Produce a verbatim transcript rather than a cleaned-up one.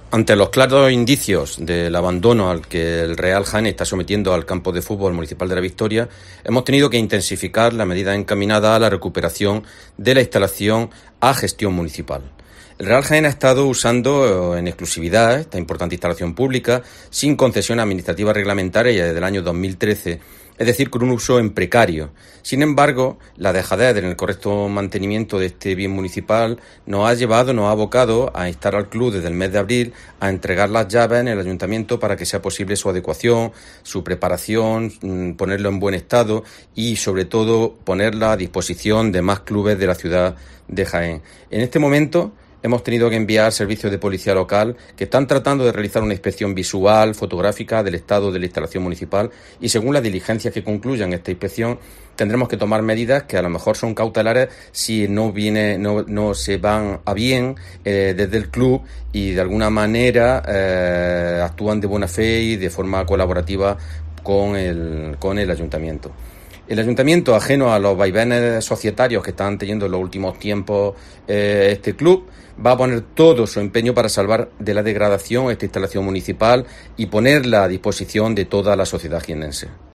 Ante los claros indicios del abandono al que el Real Jaén está sometiendo al campo de fútbol municipal de La Victoria, hemos tenido que intensificar las medidas encaminadas a la recuperación de la instalación a gestión municipal. El Real Jaén ha estado usando en exclusividad esta importante instalación pública sin concesión administrativa reglamentaria desde el año dos mil trece, es decir, con un uso en precario. Sin embargo, la dejadez en el correcto mantenimiento de este bien municipal nos ha llevado, nos ha abocado a instar al club desde el mes de abril a entregar las llaves en el ayuntamiento para que sea posible su adecuación, su preparación, ponerlo en buen estado y, sobre todo, ponerla a disposición de más clubes de la ciudad de Jaén. En este momento hemos tenido que enviar servicios de policía local que están tratando de realizar una inspección visual, fotográfica del estado de la instalación municipal y según las diligencias que concluyan esta inspección tendremos que tomar medidas que a lo mejor son cautelares si no viene, no, no se van a bien eh, desde el club y de alguna manera eh, actúan de buena fe y de forma colaborativa con el, con el ayuntamiento. El ayuntamiento, ajeno a los vaivenes societarios que están teniendo en los últimos tiempos eh, este club, va a poner todo su empeño para salvar de la degradación esta instalación municipal y ponerla a disposición de toda la sociedad jiennense.